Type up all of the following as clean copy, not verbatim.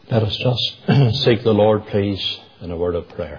Let us just seek the Lord, please, in a word of prayer.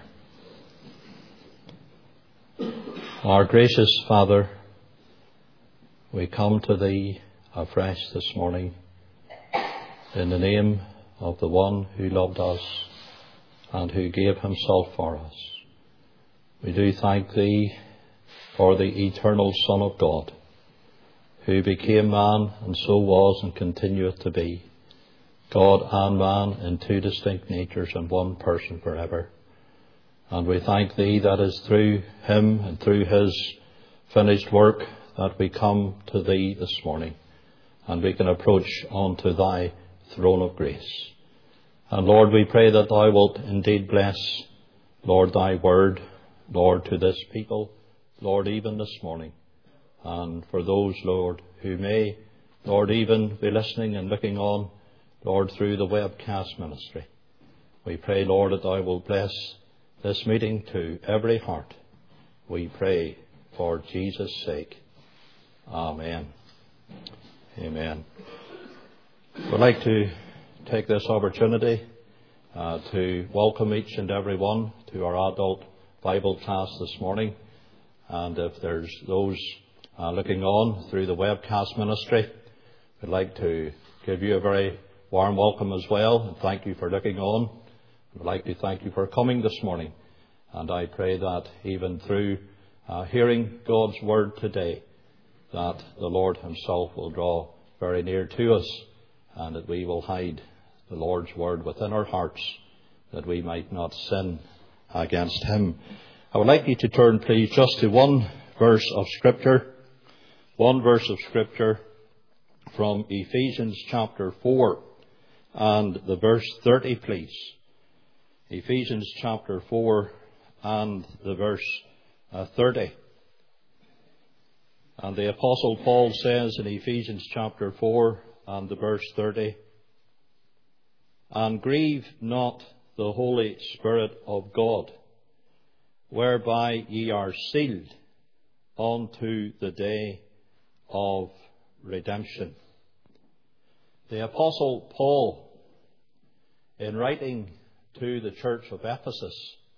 Our gracious Father, we come to Thee afresh this morning in the name of the one who loved us and who gave Himself for us. We do thank Thee for the eternal Son of God, who became man and so was and continueth to be, God and man in two distinct natures and one person forever. And we thank Thee that is through Him and through His finished work that we come to Thee this morning, and we can approach unto Thy throne of grace. And Lord, we pray that Thou wilt indeed bless, Lord, Thy word, Lord, to this people, Lord, even this morning. And for those, Lord, who may, Lord, even be listening and looking on, Lord, through the webcast ministry, we pray, Lord, that Thou wilt bless this meeting to every heart. We pray for Jesus' sake. Amen. Amen. We'd like to take this opportunity to welcome each and every one to our adult Bible class this morning. And if there's those looking on through the webcast ministry, we'd like to give you a very warm welcome as well, and thank you for looking on. I'd like to thank you for coming this morning, and I pray that even through hearing God's word today, that the Lord Himself will draw very near to us, and that we will hide the Lord's word within our hearts, that we might not sin against Him. I would like you to turn, please, just to one verse of Scripture from Ephesians chapter 4. And the verse 30, please. Ephesians chapter 4 and the verse 30. And the Apostle Paul says in Ephesians chapter 4 and the verse 30, "And grieve not the Holy Spirit of God, whereby ye are sealed unto the day of redemption." The Apostle Paul, in writing to the church of Ephesus,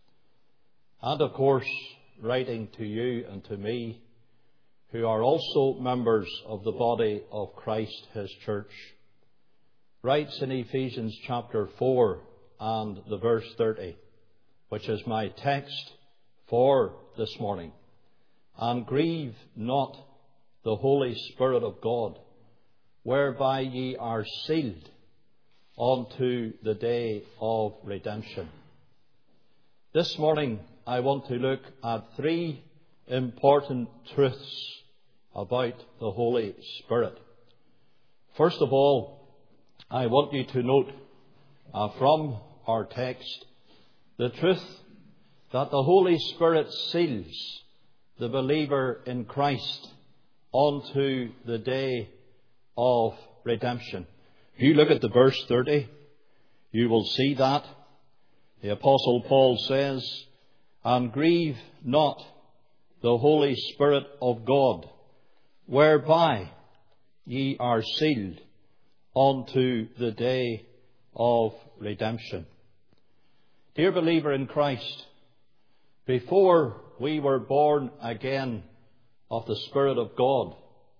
and of course writing to you and to me, who are also members of the body of Christ, His church, writes in Ephesians chapter 4 and the verse 30, which is my text for this morning, "And grieve not the Holy Spirit of God, whereby ye are sealed unto the day of redemption." This morning I want to look at three important truths about the Holy Spirit. First of all, I want you to note from our text the truth that the Holy Spirit seals the believer in Christ unto the day of redemption. If you look at the verse 30, you will see that the Apostle Paul says, "And grieve not the Holy Spirit of God, whereby ye are sealed unto the day of redemption." Dear believer in Christ, before we were born again of the Spirit of God,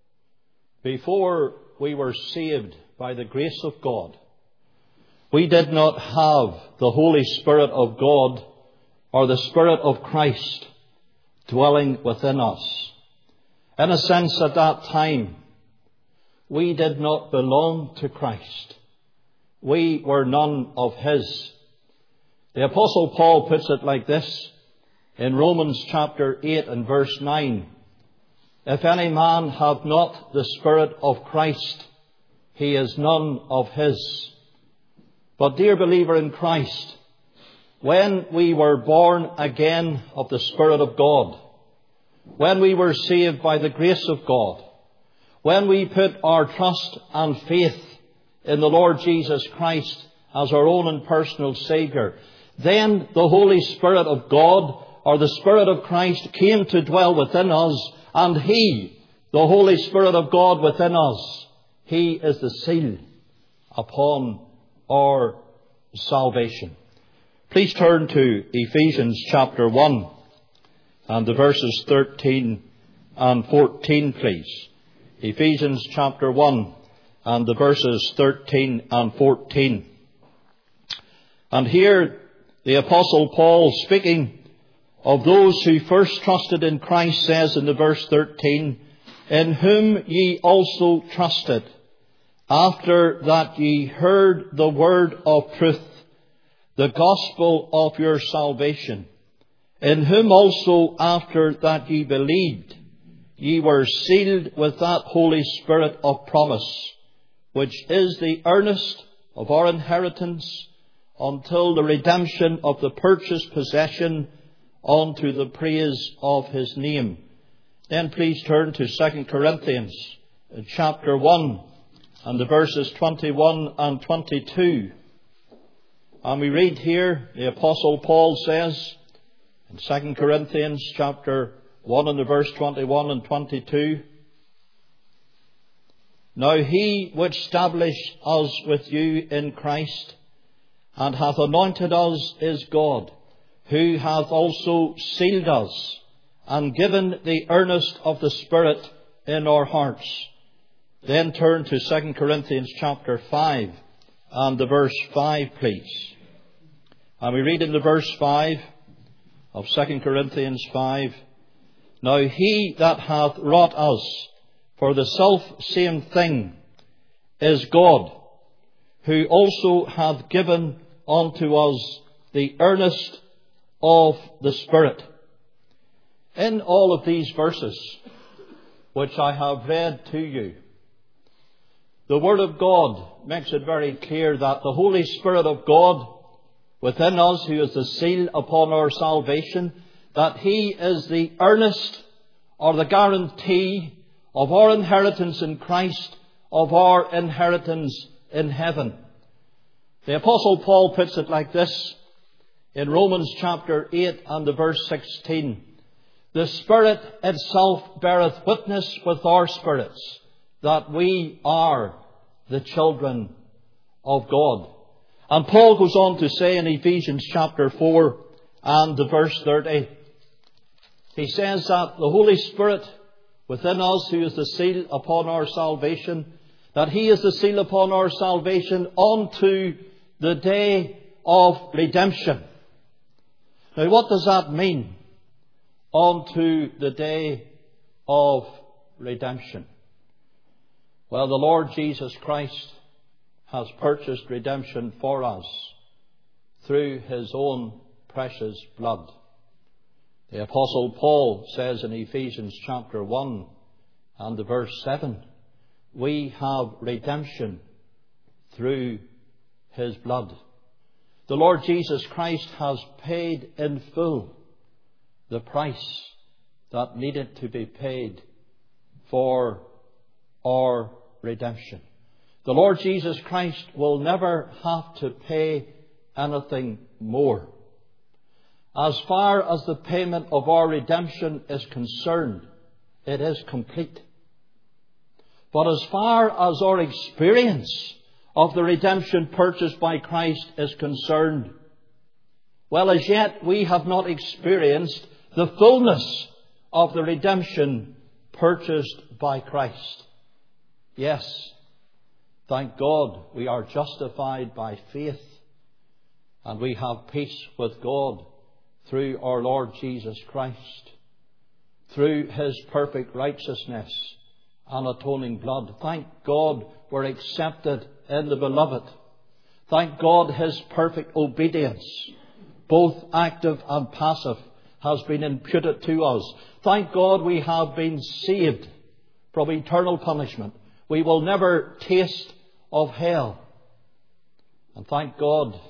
before we were saved by the grace of God, we did not have the Holy Spirit of God or the Spirit of Christ dwelling within us. In a sense, at that time, we did not belong to Christ. We were none of His. The Apostle Paul puts it like this in Romans chapter 8 and verse 9. "If any man have not the Spirit of Christ, he is none of His." But dear believer in Christ, when we were born again of the Spirit of God, when we were saved by the grace of God, when we put our trust and faith in the Lord Jesus Christ as our own and personal Saviour, then the Holy Spirit of God, or the Spirit of Christ, came to dwell within us, and He, the Holy Spirit of God within us, He is the seal upon our salvation. Please turn to Ephesians chapter 1 and the verses 13 and 14, please. Ephesians chapter 1 and the verses 13 and 14. And here the Apostle Paul, speaking of those who first trusted in Christ, says in the verse 13, "In whom ye also trusted, after that ye heard the word of truth, the gospel of your salvation, in whom also after that ye believed, ye were sealed with that Holy Spirit of promise, which is the earnest of our inheritance until the redemption of the purchased possession unto the praise of his name." Then please turn to 2 Corinthians chapter 1 and the verses 21 and 22. And we read here, the Apostle Paul says in 2 Corinthians chapter 1 and the verse 21 and 22, "Now he which established us with you in Christ, and hath anointed us, is God, who hath also sealed us, and given the earnest of the Spirit in our hearts." Then turn to 2 Corinthians chapter 5 and the verse 5, please. And we read in the verse 5 of 2 Corinthians 5, "Now he that hath wrought us for the self-same thing is God, who also hath given unto us the earnest of the Spirit." In all of these verses, which I have read to you, the Word of God makes it very clear that the Holy Spirit of God within us, who is the seal upon our salvation, that He is the earnest or the guarantee of our inheritance in Christ, of our inheritance in heaven. The Apostle Paul puts it like this in Romans chapter 8 and the verse 16. "The Spirit itself beareth witness with our spirits that we are the children of God." And Paul goes on to say in Ephesians chapter 4 and the verse 30, he says that the Holy Spirit within us, who is the seal upon our salvation, that He is the seal upon our salvation unto the day of redemption. Now, what does that mean? Unto the day of redemption. Well, the Lord Jesus Christ has purchased redemption for us through His own precious blood. The Apostle Paul says in Ephesians chapter 1 and the verse 7, we have redemption through His blood. The Lord Jesus Christ has paid in full the price that needed to be paid for our redemption. The Lord Jesus Christ will never have to pay anything more. As far as the payment of our redemption is concerned, it is complete. But as far as our experience of the redemption purchased by Christ is concerned, well, as yet we have not experienced the fullness of the redemption purchased by Christ. Yes, thank God we are justified by faith, and we have peace with God through our Lord Jesus Christ, through His perfect righteousness and atoning blood. Thank God we're accepted in the Beloved. Thank God His perfect obedience, both active and passive, has been imputed to us. Thank God we have been saved from eternal punishment. We will never taste of hell. And thank God,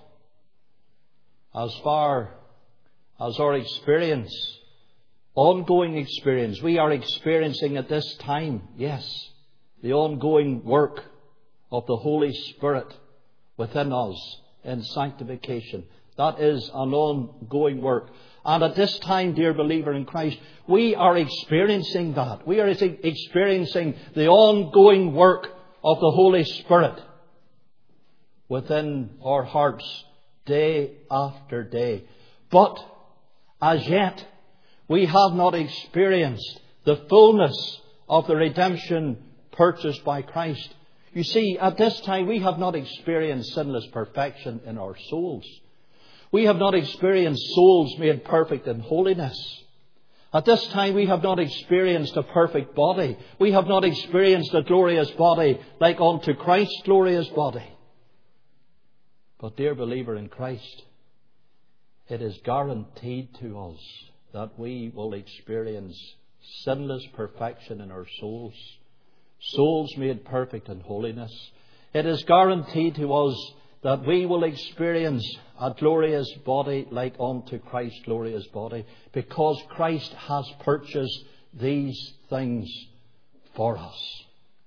as far as our experience, ongoing experience, we are experiencing at this time, yes, the ongoing work of the Holy Spirit within us in sanctification. That is an ongoing work. And at this time, dear believer in Christ, we are experiencing that. We are experiencing the ongoing work of the Holy Spirit within our hearts day after day. But as yet, we have not experienced the fullness of the redemption purchased by Christ. You see, at this time, we have not experienced sinless perfection in our souls. We have not experienced souls made perfect in holiness. At this time, we have not experienced a perfect body. We have not experienced a glorious body like unto Christ's glorious body. But, dear believer in Christ, it is guaranteed to us that we will experience sinless perfection in our souls. Souls made perfect in holiness. It is guaranteed to us that we will experience a glorious body like unto Christ's glorious body, because Christ has purchased these things for us.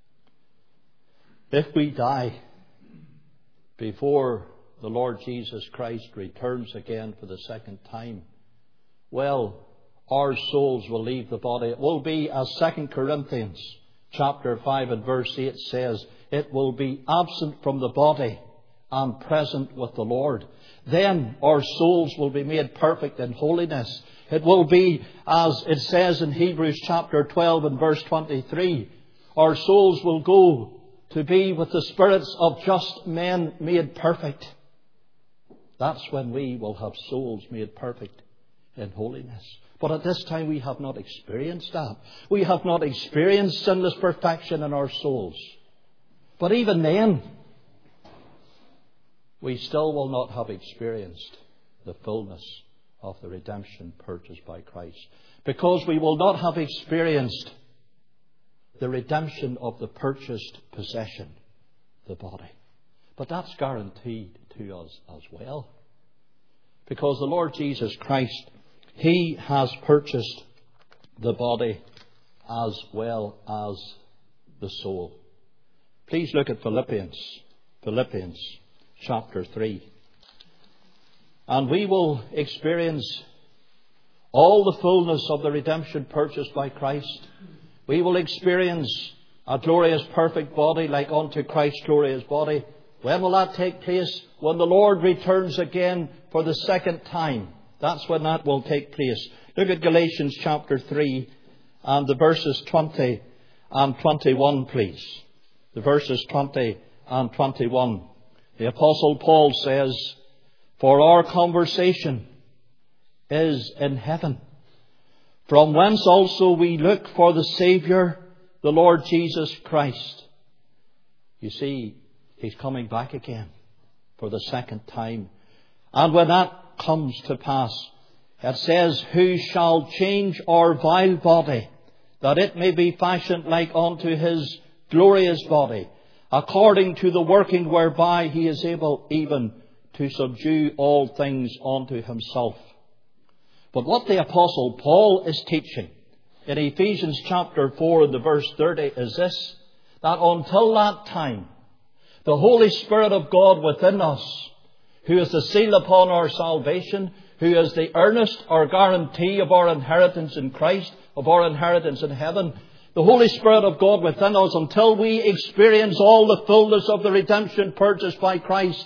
If we die before the Lord Jesus Christ returns again for the second time, well, our souls will leave the body. It will be, as 2 Corinthians chapter 5 and verse 8 says, it will be absent from the body and present with the Lord. Then our souls will be made perfect in holiness. It will be, as it says in Hebrews chapter 12 and verse 23, our souls will go to be with the spirits of just men made perfect. That's when we will have souls made perfect in holiness. But at this time we have not experienced that. We have not experienced sinless perfection in our souls. But even then, we still will not have experienced the fullness of the redemption purchased by Christ, because we will not have experienced the redemption of the purchased possession, the body. But that's guaranteed to us as well, because the Lord Jesus Christ, He has purchased the body as well as the soul. Please look at Philippians chapter 3. And we will experience all the fullness of the redemption purchased by Christ. We will experience a glorious perfect body like unto Christ's glorious body. When will that take place? When the Lord returns again for the second time. That's when that will take place. Look at Galatians chapter 3 and the verses 20 and 21, please. The verses 20 and 21. The Apostle Paul says, for our conversation is in heaven, from whence also we look for the Saviour, the Lord Jesus Christ. You see, He's coming back again for the second time. And when that comes to pass, it says, who shall change our vile body, that it may be fashioned like unto His glorious body, according to the working whereby He is able even to subdue all things unto Himself. But what the Apostle Paul is teaching in Ephesians chapter 4 and the verse 30 is this, that until that time, the Holy Spirit of God within us, who is the seal upon our salvation, who is the earnest or guarantee of our inheritance in Christ, of our inheritance in heaven, the Holy Spirit of God within us, until we experience all the fullness of the redemption purchased by Christ,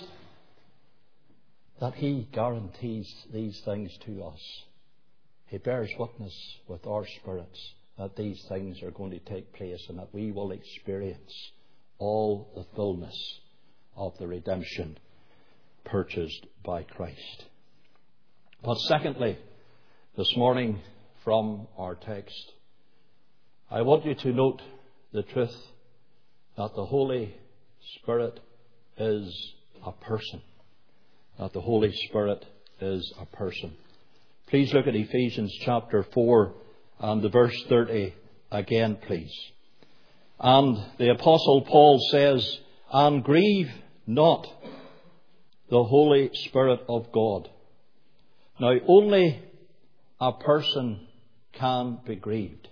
that He guarantees these things to us. He bears witness with our spirits that these things are going to take place and that we will experience all the fullness of the redemption purchased by Christ. But secondly, this morning from our text, I want you to note the truth that the Holy Spirit is a person. That the Holy Spirit is a person. Please look at Ephesians chapter 4 and the verse 30 again, please. And the Apostle Paul says, and grieve not the Holy Spirit of God. Now, only a person can be grieved.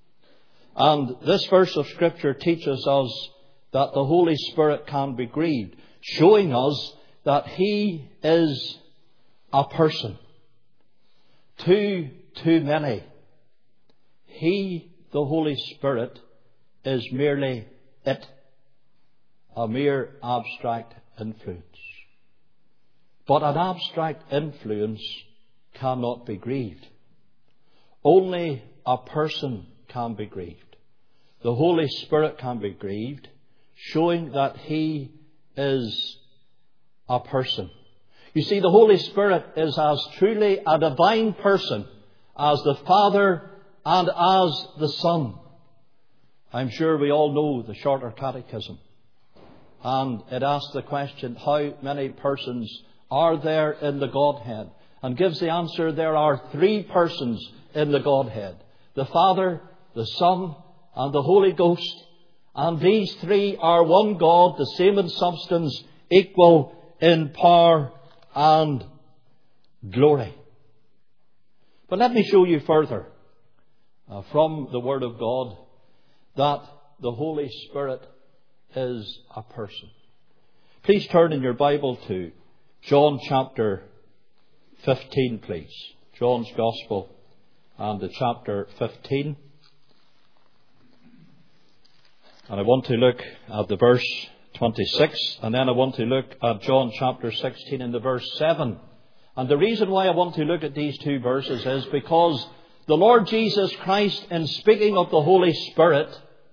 And this verse of Scripture teaches us that the Holy Spirit can be grieved, showing us that He is a person. Too many. He, the Holy Spirit, is merely it, a mere abstract influence. But an abstract influence cannot be grieved. Only a person can be grieved. The Holy Spirit can be grieved, showing that He is a person. You see, the Holy Spirit is as truly a divine person as the Father and as the Son. I'm sure we all know the Shorter Catechism. And it asks the question, how many persons are there in the Godhead? And gives the answer, there are 3 persons in the Godhead. The Father, the Son, and the Holy Ghost. And these 3 are one God, the same in substance, equal in power and glory. But let me show you further from the Word of God that the Holy Spirit is a person. Please turn in your Bible to John chapter 15, please. John's Gospel and the chapter 15. And I want to look at the verse 26, and then I want to look at John chapter 16 and the verse 7. And the reason why I want to look at these 2 verses is because the Lord Jesus Christ, in speaking of the Holy Spirit,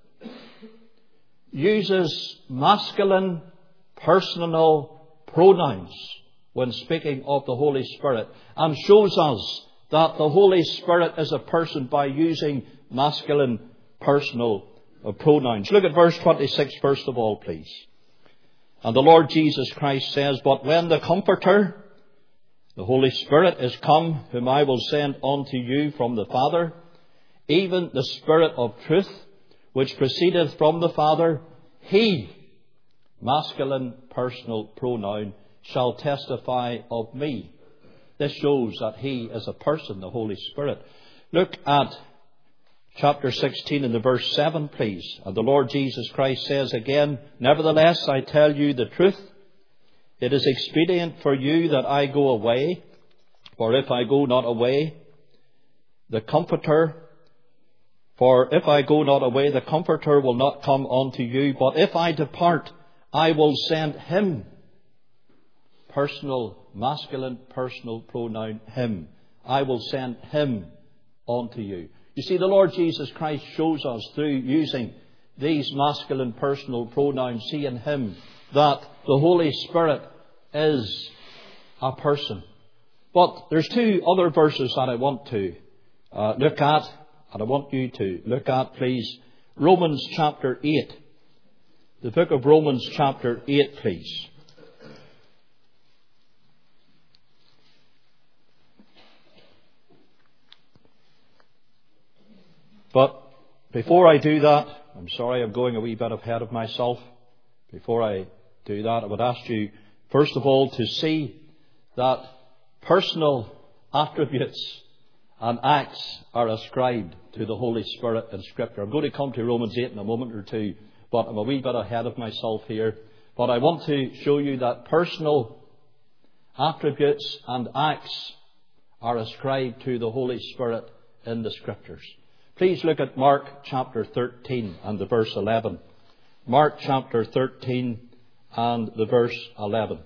uses masculine personal pronouns when speaking of the Holy Spirit, and shows us that the Holy Spirit is a person by using masculine personal pronouns. Look at verse 26 first of all, please. And the Lord Jesus Christ says, "But when the Comforter, the Holy Spirit, is come, whom I will send unto you from the Father, even the Spirit of truth, which proceedeth from the Father, He," masculine personal pronoun, "shall testify of me." This shows that He is a person, the Holy Spirit. Look at chapter 16 and the verse 7, please. And the Lord Jesus Christ says again, "Nevertheless, I tell you the truth. It is expedient for you that I go away. For if I go not away, the Comforter will not come unto you. But if I depart, I will send Him." Personal, masculine, personal pronoun, Him. "I will send Him unto you." You see, the Lord Jesus Christ shows us through using these masculine personal pronouns, he and him, that the Holy Spirit is a person. But there's 2 other verses that I want to look at, and I want you to look at, please. Romans chapter 8. The book of Romans chapter 8, please. But before I do that, I'm sorry, I'm going a wee bit ahead of myself. Before I do that, I would ask you, first of all, to see that personal attributes and acts are ascribed to the Holy Spirit in Scripture. I'm going to come to Romans 8 in a moment or two, but I'm a wee bit ahead of myself here. But I want to show you that personal attributes and acts are ascribed to the Holy Spirit in the Scriptures. Please look at Mark chapter 13 and the verse 11. Mark chapter 13 and the verse 11.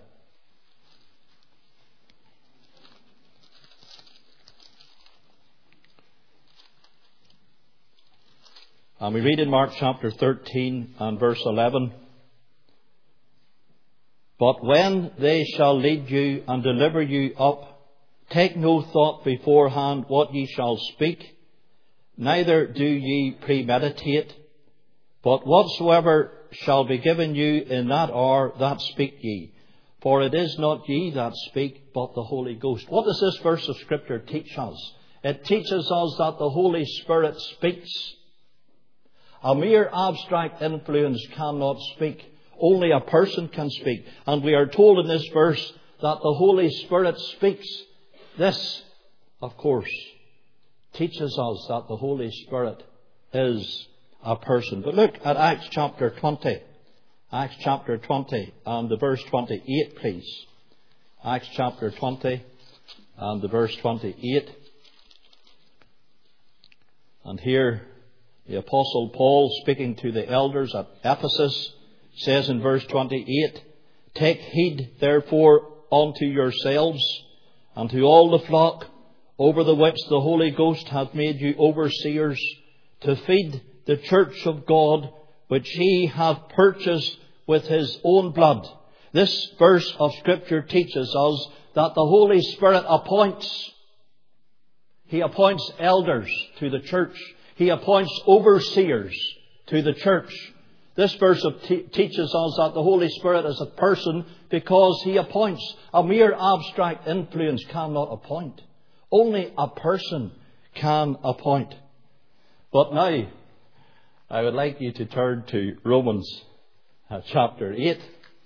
And we read in Mark chapter 13 and verse 11. "But when they shall lead you and deliver you up, take no thought beforehand what ye shall speak, neither do ye premeditate, but whatsoever shall be given you in that hour, that speak ye. For it is not ye that speak, but the Holy Ghost." What does this verse of Scripture teach us? It teaches us that the Holy Spirit speaks. A mere abstract influence cannot speak. Only a person can speak. And we are told in this verse that the Holy Spirit speaks. This, of course, teaches us that the Holy Spirit is a person. But look at Acts chapter 20. Acts chapter 20 and the verse 28, please. Acts chapter 20 and the verse 28. And here the Apostle Paul, speaking to the elders at Ephesus, says in verse 28, "Take heed therefore unto yourselves and to all the flock over the which the Holy Ghost hath made you overseers, to feed the church of God, which he hath purchased with his own blood. This verse of Scripture teaches us that the Holy Spirit appoints. He appoints elders to the church. He appoints overseers to the church. This verse teaches us that the Holy Spirit is a person because he appoints. A mere abstract influence cannot appoint. Only a person can appoint. But now, I would like you to turn to Romans chapter 8.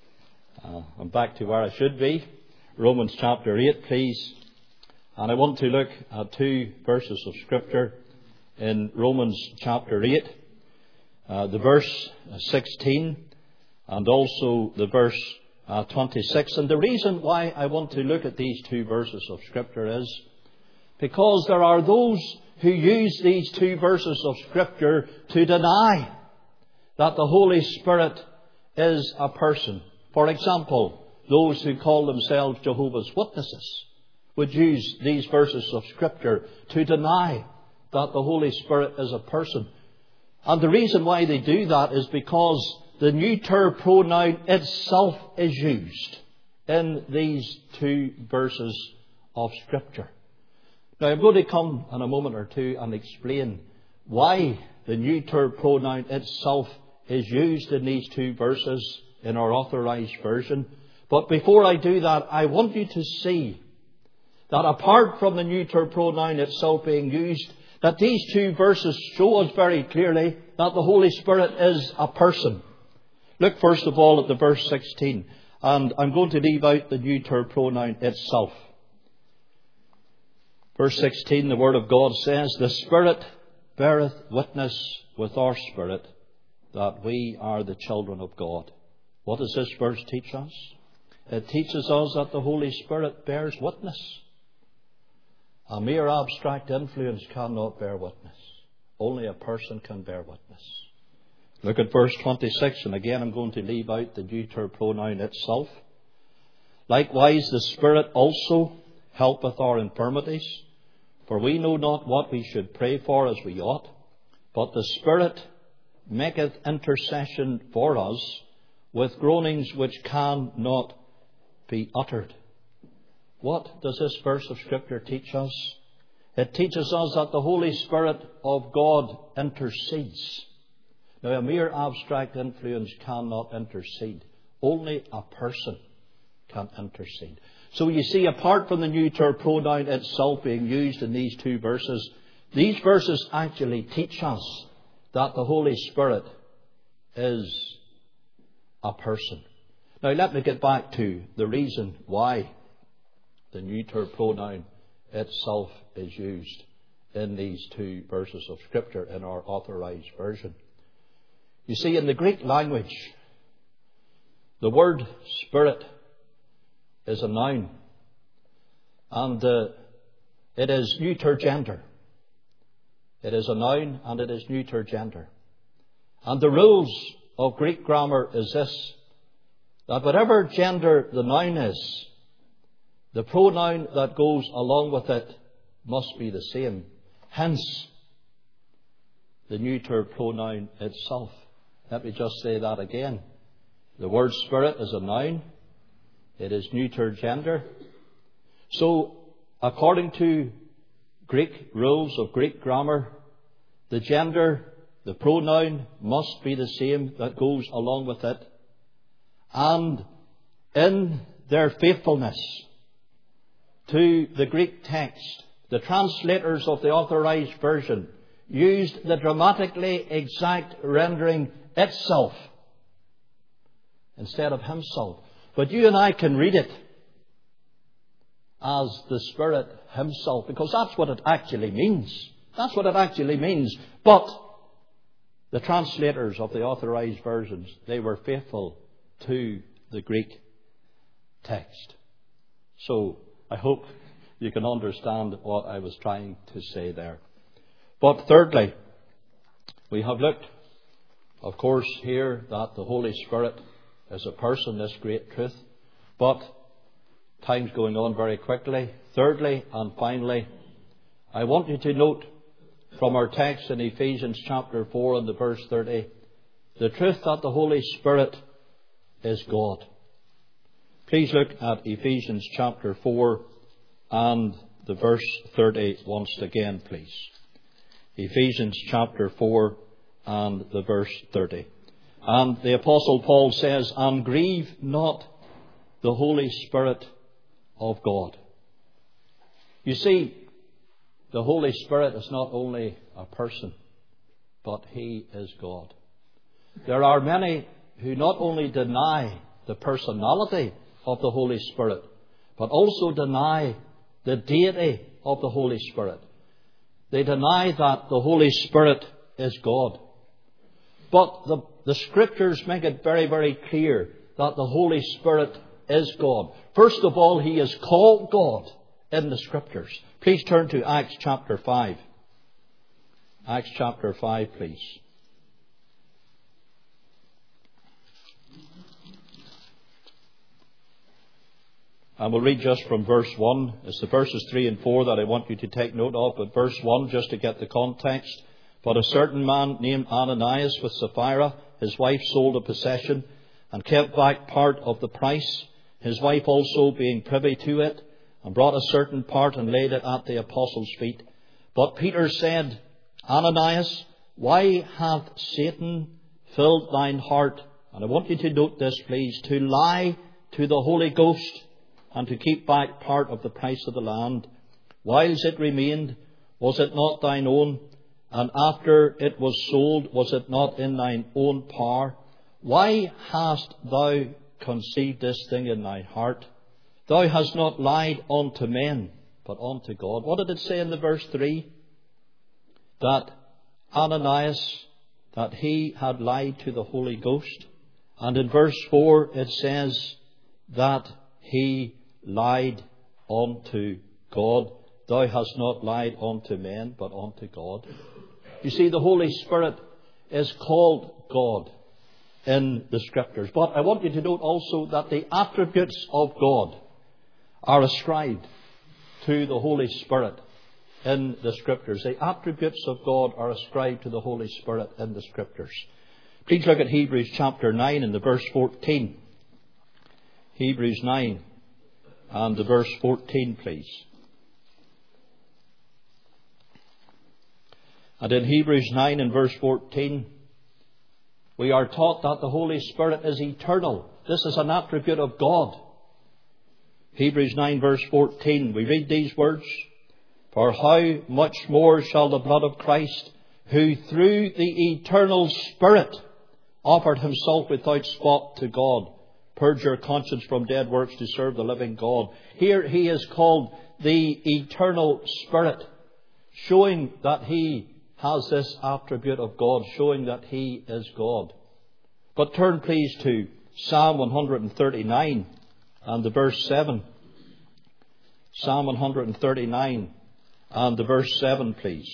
I'm back to where I should be. Romans chapter 8, please. And I want to look at two verses of Scripture in Romans chapter 8. The verse 16 and also the verse 26. And the reason why I want to look at these two verses of Scripture is because there are those who use these two verses of Scripture to deny that the Holy Spirit is a person. For example, those who call themselves Jehovah's Witnesses would use these verses of Scripture to deny that the Holy Spirit is a person. And the reason why they do that is because the neuter pronoun itself is used in these two verses of Scripture. Now, I'm going to come in a moment or two and explain why the neuter pronoun itself is used in these two verses in our Authorized Version. But before I do that, I want you to see that apart from the neuter pronoun itself being used, that these two verses show us very clearly that the Holy Spirit is a person. Look first of all at the verse 16, and I'm going to leave out the neuter pronoun itself. Verse 16, the Word of God says, "The Spirit beareth witness with our spirit that we are the children of God." What does this verse teach us? It teaches us that the Holy Spirit bears witness. A mere abstract influence cannot bear witness. Only a person can bear witness. Look at verse 26, and again I'm going to leave out the neuter pronoun itself. "Likewise the Spirit also helpeth our infirmities, for we know not what we should pray for as we ought, but the Spirit maketh intercession for us with groanings which cannot be uttered." What does this verse of Scripture teach us? It teaches us that the Holy Spirit of God intercedes. Now, a mere abstract influence cannot intercede. Only a person can intercede. So you see, apart from the neuter pronoun itself being used in these two verses, these verses actually teach us that the Holy Spirit is a person. Now, let me get back to the reason why the neuter pronoun itself is used in these two verses of Scripture in our Authorized Version. You see, in the Greek language, the word Spirit is a noun, and it is neuter gender. It is a noun and it is neuter gender. And the rules of Greek grammar is this, that whatever gender the noun is, the pronoun that goes along with it must be the same. Hence, the neuter pronoun itself. Let me just say that again. The word Spirit is a noun. It is neuter gender. So, according to Greek rules of Greek grammar, the gender, the pronoun must be the same that goes along with it. And in their faithfulness to the Greek text, the translators of the Authorized Version used the grammatically exact rendering itself instead of himself. But you and I can read it as the Spirit himself, because that's what it actually means. That's what it actually means. But the translators of the Authorized Versions, they were faithful to the Greek text. So, I hope you can understand what I was trying to say there. But thirdly, we have looked, of course, here that the Holy Spirit is a person, this great truth. But Time's going on very quickly. Thirdly and finally, I want you to note from our text in Ephesians chapter 4 and the verse 30, the truth that the Holy Spirit is God. Please look at Ephesians chapter 4 and the verse 30 once again, please. Ephesians chapter 4 and the verse 30. And the Apostle Paul says, and grieve not the Holy Spirit of God. You see, the Holy Spirit is not only a person, but He is God. There are many who not only deny the personality of the Holy Spirit, but also deny the deity of the Holy Spirit. They deny that the Holy Spirit is God. But the Scriptures make it very, very clear that the Holy Spirit is God. First of all, He is called God in the Scriptures. Please turn to Acts chapter 5. Acts chapter 5, please. And we'll read just from verse 1. It's the verses 3 and 4 that I want you to take note of. But verse 1, just to get the context. But a certain man named Ananias with Sapphira, his wife, sold a possession and kept back part of the price. His wife also being privy to it, and brought a certain part and laid it at the apostles' feet. But Peter said, Ananias, why hath Satan filled thine heart? And I want you to note this, please, to lie to the Holy Ghost and to keep back part of the price of the land. Whiles it remained, was it not thine own? And after it was sold, was it not in thine own power? Why hast thou conceived this thing in thy heart? Thou hast not lied unto men, but unto God. What did it say in the verse 3? That Ananias, that he had lied to the Holy Ghost. And in verse 4 it says that he lied unto God. Thou hast not lied unto men, but unto God. You see, the Holy Spirit is called God in the Scriptures. But I want you to note also that the attributes of God are ascribed to the Holy Spirit in the Scriptures. The attributes of God are ascribed to the Holy Spirit in the Scriptures. Please look at Hebrews chapter 9 and the verse 14. Hebrews 9 and the verse 14, please. And in Hebrews 9 and verse 14, we are taught that the Holy Spirit is eternal. This is an attribute of God. Hebrews 9 verse 14, we read these words, for how much more shall the blood of Christ, who through the eternal Spirit offered Himself without spot to God, purge your conscience from dead works to serve the living God. Here He is called the eternal Spirit, showing that He has this attribute of God, showing that He is God. But turn please to Psalm 139 and the verse 7. Psalm 139 and the verse 7, please.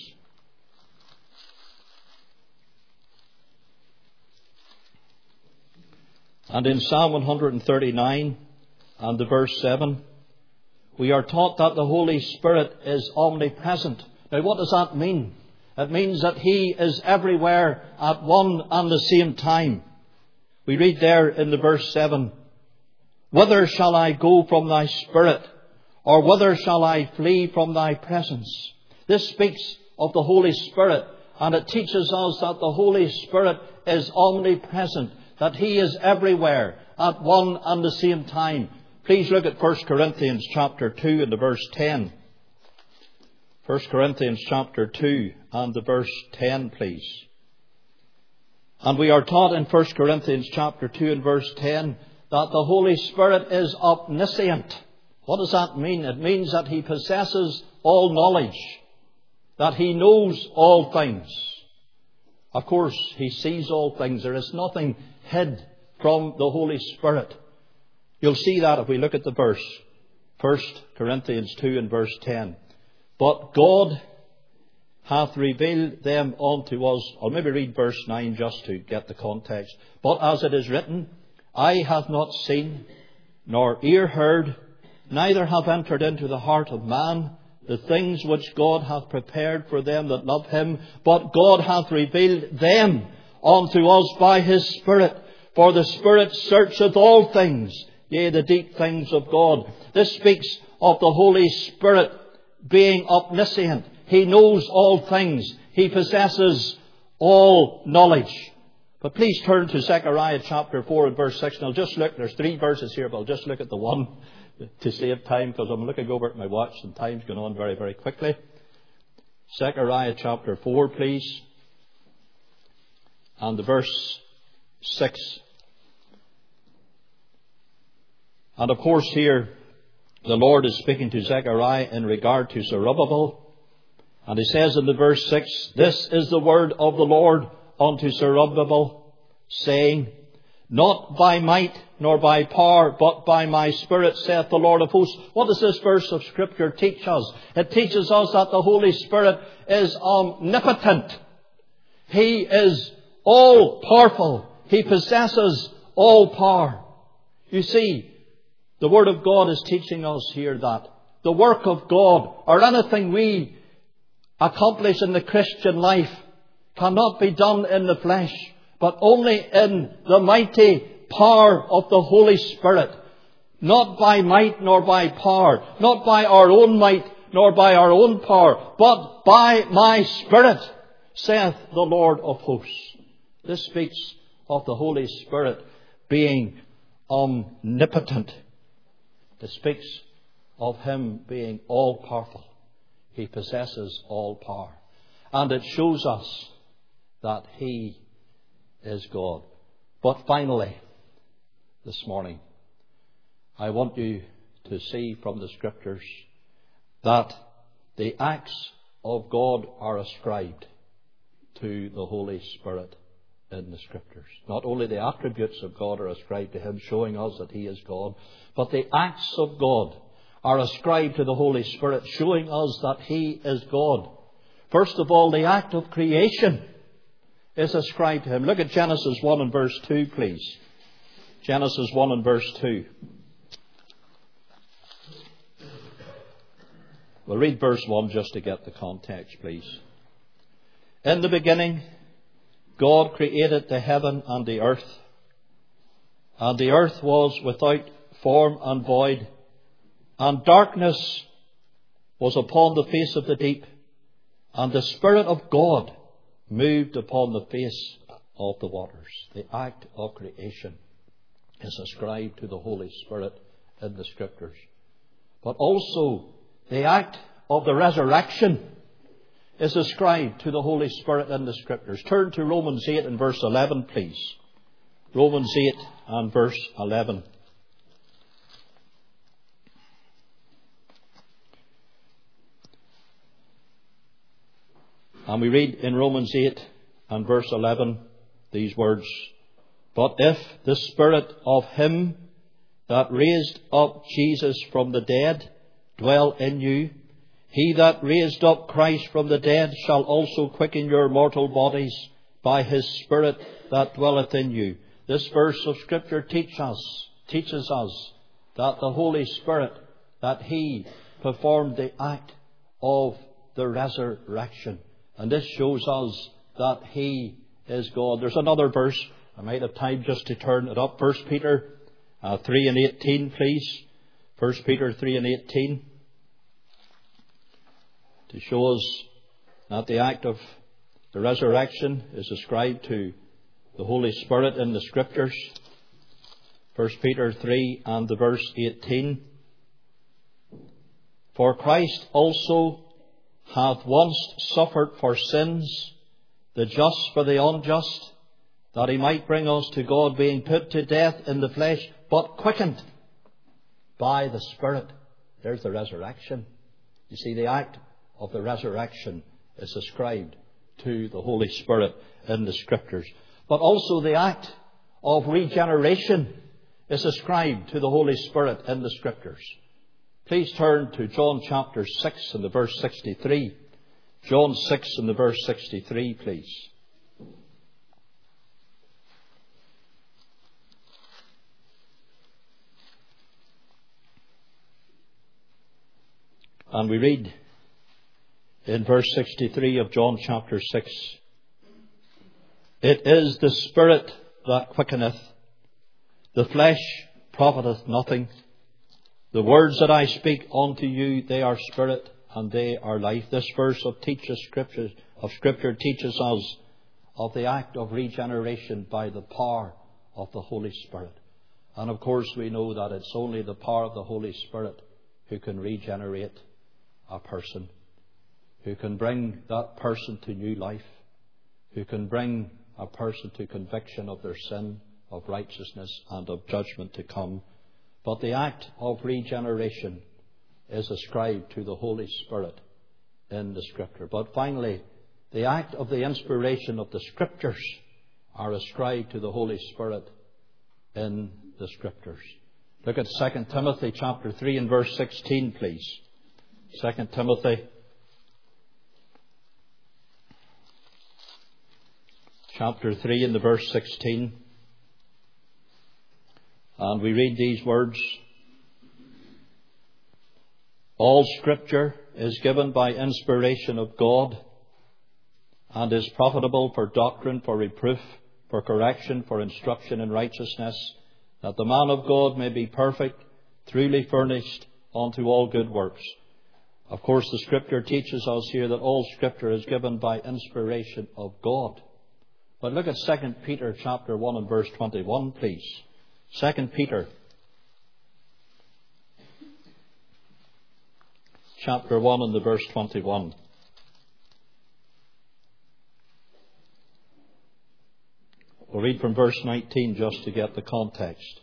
And in Psalm 139 and the verse 7, we are taught that the Holy Spirit is omnipresent. Now what does that mean? It means that He is everywhere at one and the same time. We read there in the verse 7, whither shall I go from thy Spirit? Or whither shall I flee from thy presence? This speaks of the Holy Spirit, and it teaches us that the Holy Spirit is omnipresent, that He is everywhere at one and the same time. Please look at 1 Corinthians chapter 2 and the verse 10. 1 Corinthians chapter 2 and the verse 10, please. And we are taught in 1 Corinthians chapter 2 and verse 10 that the Holy Spirit is omniscient. What does that mean? It means that He possesses all knowledge, that He knows all things. Of course, He sees all things. There is nothing hid from the Holy Spirit. You'll see that if we look at the verse. 1 Corinthians 2 and verse 10. But God hath revealed them unto us. I'll maybe read verse 9 just to get the context. But as it is written, eye hath not seen, nor ear heard, neither have entered into the heart of man the things which God hath prepared for them that love him, but God hath revealed them unto us by his Spirit. For the Spirit searcheth all things, yea, the deep things of God. This speaks of the Holy Spirit being omniscient. He knows all things. He possesses all knowledge. But please turn to Zechariah chapter 4 and verse 6. And I'll just look, there's 3 verses here, but I'll just look at the one to save time, because I'm looking over at my watch and time's going on very, very quickly. Zechariah chapter 4, please. And the verse 6. And of course here, the Lord is speaking to Zechariah in regard to Zerubbabel. And he says in the verse 6, This is the word of the Lord unto Zerubbabel, saying, Not by might nor by power, but by my Spirit, saith the Lord of hosts. What does this verse of Scripture teach us? It teaches us that the Holy Spirit is omnipotent. He is all-powerful. He possesses all power. You see, the Word of God is teaching us here that the work of God, or anything we accomplish in the Christian life, cannot be done in the flesh, but only in the mighty power of the Holy Spirit. Not by might nor by power, not by our own might nor by our own power, but by my Spirit, saith the Lord of hosts. This speaks of the Holy Spirit being omnipotent. It speaks of him being all-powerful. He possesses all power. And it shows us that he is God. But finally, this morning, I want you to see from the Scriptures that the acts of God are ascribed to the Holy Spirit in the Scriptures. Not only the attributes of God are ascribed to him, showing us that he is God, but the acts of God are ascribed to the Holy Spirit, showing us that he is God. First of all, the act of creation is ascribed to him. Look at Genesis 1 and verse 2, please. Genesis 1 and verse 2. We'll read verse 1 just to get the context, please. In the beginning, God created the heaven and the earth was without form and void, and darkness was upon the face of the deep, and the Spirit of God moved upon the face of the waters. The act of creation is ascribed to the Holy Spirit in the Scriptures. But also the act of the resurrection is ascribed to the Holy Spirit in the Scriptures. Turn to Romans 8 and verse 11, please. Romans 8 and verse 11. And we read in Romans 8 and verse 11 these words, But if the Spirit of him that raised up Jesus from the dead dwell in you, he that raised up Christ from the dead shall also quicken your mortal bodies by his Spirit that dwelleth in you. This verse of Scripture teaches us that the Holy Spirit, that he performed the act of the resurrection. And this shows us that he is God. There's another verse. I might have time just to turn it up. 1 Peter 3 and 18, please. 1 Peter 3 and 18. To show us that the act of the resurrection is ascribed to the Holy Spirit in the Scriptures. 1 Peter 3 and the verse 18. For Christ also hath once suffered for sins, the just for the unjust, that he might bring us to God, being put to death in the flesh, but quickened by the Spirit. There's the resurrection. You see, the act of the resurrection is ascribed to the Holy Spirit in the Scriptures. But also the act of regeneration is ascribed to the Holy Spirit in the Scriptures. Please turn to John chapter 6 and the verse 63. John 6 and the verse 63, please. And we read in verse 63 of John chapter 6, "It is the Spirit that quickeneth, the flesh profiteth nothing. The words that I speak unto you, they are spirit and they are life." This verse of Scripture teaches us of the act of regeneration by the power of the Holy Spirit. And of course we know that it's only the power of the Holy Spirit who can regenerate a person, who can bring that person to new life, who can bring a person to conviction of their sin, of righteousness and of judgment to come. But the act of regeneration is ascribed to the Holy Spirit in the Scripture. But finally, the act of the inspiration of the Scriptures are ascribed to the Holy Spirit in the Scriptures. Look at 2 Timothy chapter 3 and verse 16, please. 2 Timothy chapter 3 and the verse 16. And we read these words: "All Scripture is given by inspiration of God, and is profitable for doctrine, for reproof, for correction, for instruction in righteousness, that the man of God may be perfect, truly furnished unto all good works." Of course, the Scripture teaches us here that all Scripture is given by inspiration of God. But look at 2 Peter chapter 1 and verse 21, please. 2 Peter chapter 1 and the verse 21. We'll read from verse 19 just to get the context.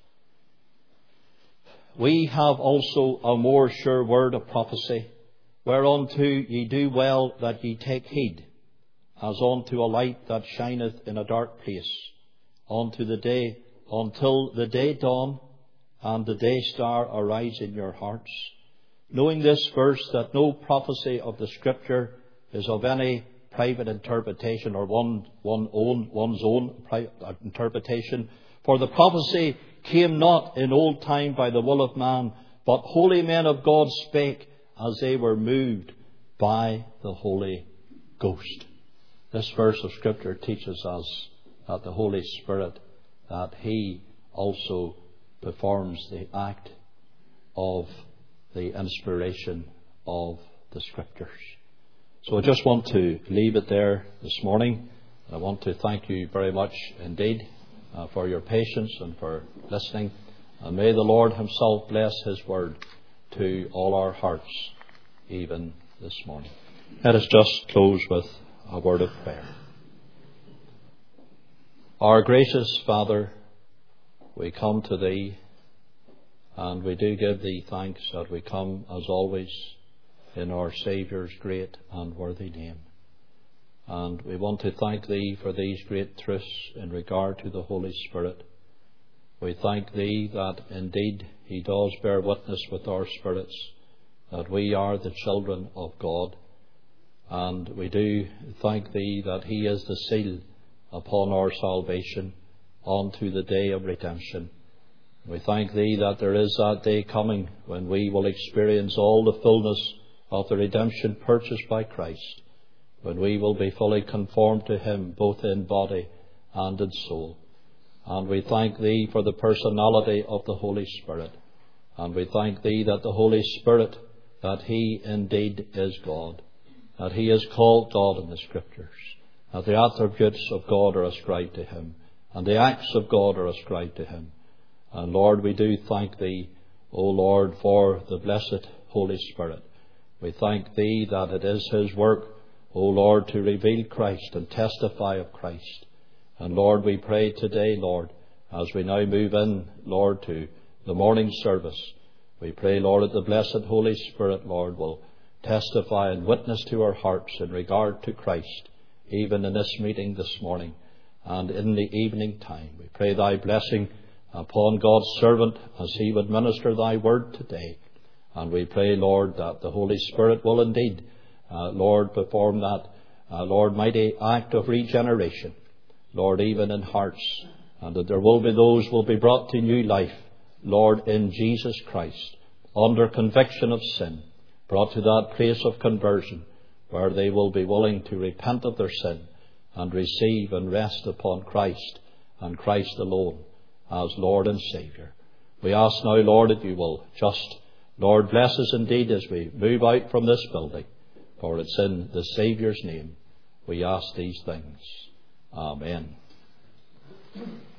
"We have also a more sure word of prophecy, whereunto ye do well that ye take heed, as unto a light that shineth in a dark place, until the day dawn and the day star arise in your hearts. Knowing this verse, that no prophecy of the Scripture is of any private interpretation, or one's own private interpretation. For the prophecy came not in old time by the will of man, but holy men of God spake as they were moved by the Holy Ghost." This verse of Scripture teaches us that the Holy Spirit, that He also performs the act of the inspiration of the Scriptures. So I just want to leave it there this morning. I want to thank you very much indeed for your patience and for listening. And may the Lord Himself bless His word to all our hearts, even this morning. Let us just close with a word of prayer. Our gracious Father, we come to Thee, and we do give Thee thanks that we come, as always, in our Saviour's great and worthy name. And we want to thank Thee for these great truths in regard to the Holy Spirit. We thank Thee that indeed He does bear witness with our spirits that we are the children of God. And we do thank Thee that He is the seal upon our salvation unto the day of redemption. We thank Thee that there is that day coming when we will experience all the fullness of the redemption purchased by Christ, when we will be fully conformed to Him both in body and in soul. And we thank Thee for the personality of the Holy Spirit. And we thank Thee that the Holy Spirit, that He indeed is God, that He is called God in the Scriptures, that the attributes of God are ascribed to Him, and the acts of God are ascribed to Him. And Lord, we do thank Thee, O Lord, for the blessed Holy Spirit. We thank Thee that it is His work, O Lord, to reveal Christ and testify of Christ. And Lord, we pray today, Lord, as we now move in, Lord, to the morning service, we pray, Lord, that the blessed Holy Spirit, Lord, will testify and witness to our hearts in regard to Christ, even in this meeting this morning and in the evening time. We pray Thy blessing upon God's servant as he would minister Thy word today. And we pray, Lord, that the Holy Spirit will indeed, Lord, perform that, Lord, mighty act of regeneration, Lord, even in hearts, and that there will be those who will be brought to new life, Lord, in Jesus Christ, under conviction of sin, brought to that place of conversion where they will be willing to repent of their sin and receive and rest upon Christ and Christ alone as Lord and Saviour. We ask now, Lord, that you will just, Lord, bless us indeed as we move out from this building. For it's in the Saviour's name we ask these things. Amen.